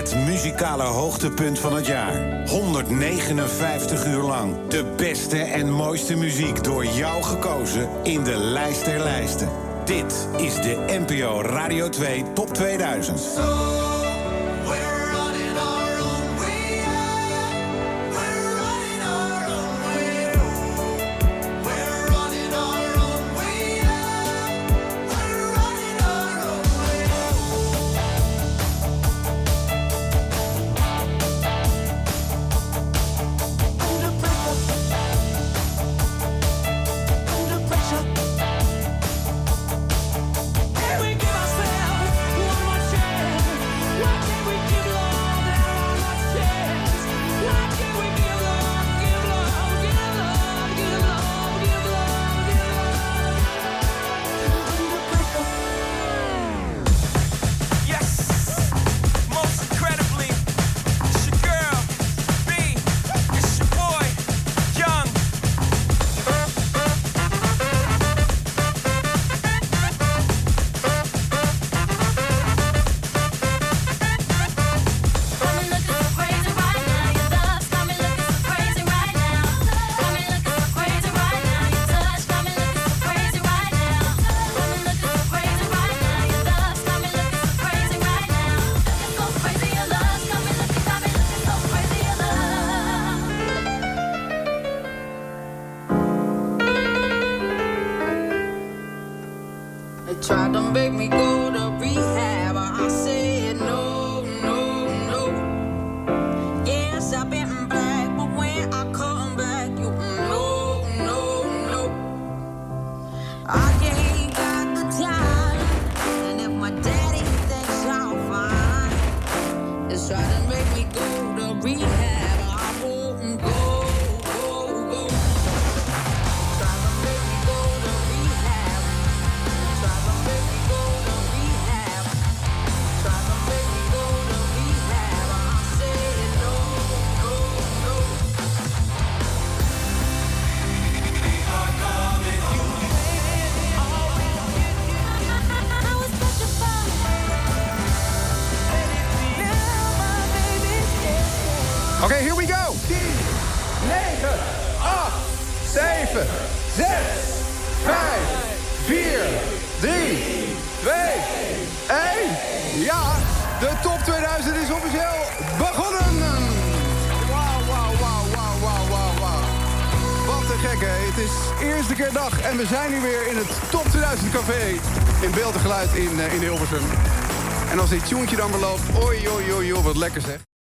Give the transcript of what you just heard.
Het muzikale hoogtepunt van het jaar. 159 uur lang. De beste en mooiste muziek door jou gekozen in de lijst der lijsten. Dit is de NPO Radio 2 Top 2000. Tried to make me go to rehab. I said no, no, no. Yes, I've been black, but when I come back, you no, no, no. I ain't got the time, and if my daddy thinks I'm fine, it's trying to make me go to rehab. I won't go, go, go. Trying to make me go to rehab. Try to make me go to rehab. Try to make me go to rehab. I said no, no, no. We are coming home. I was petrified. Now my baby's dead. Oké, here we go. 10, 9, 8, 7, 6, 5, 4, 3, 2, 1. Ja, de Top 2000 is officieel begonnen. Wauw, wauw, wauw, wauw, wauw, wauw, wauw. Wat te gek, hè. Het is eerste keer dag en we zijn nu weer in het Top 2000 café in Beeld en Geluid in Hilversum. En als dit tjoentje dan belooft, oi, oi, oi, oi, wat lekker zeg.